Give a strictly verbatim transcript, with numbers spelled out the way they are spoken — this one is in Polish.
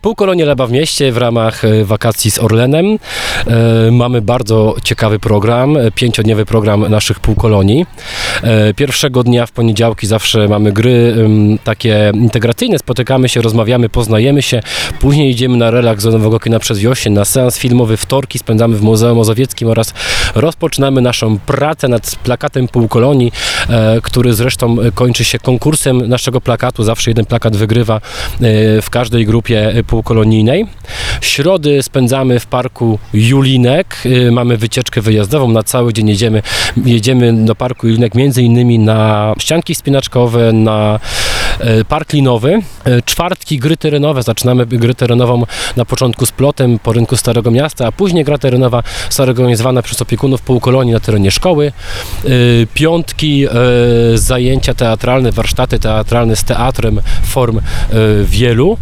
Półkolonie Laba w mieście w ramach wakacji z Orlenem. Mamy bardzo ciekawy program, pięciodniowy program naszych półkolonii. Pierwszego dnia w poniedziałki zawsze mamy gry takie integracyjne, spotykamy się, rozmawiamy, poznajemy się. Później idziemy na relaks do Nowego Kina przez Josień, na seans filmowy. Wtorki spędzamy w Muzeum Mazowieckim oraz rozpoczynamy naszą pracę nad plakatem półkolonii, który zresztą kończy się konkursem naszego plakatu. Zawsze jeden plakat wygrywa w każdej grupie półkolonijnej. Środy spędzamy w parku Julinek. Mamy wycieczkę wyjazdową. Na cały dzień jedziemy, jedziemy do parku Julinek między innymi na ścianki wspinaczkowe, na park linowy. Czwartki gry terenowe. Zaczynamy grę terenową na początku z plotem po rynku Starego Miasta, a później gra terenowa zorganizowana przez opiekunów półkolonii na terenie szkoły. Piątki zajęcia teatralne, warsztaty teatralne z teatrem form wielu.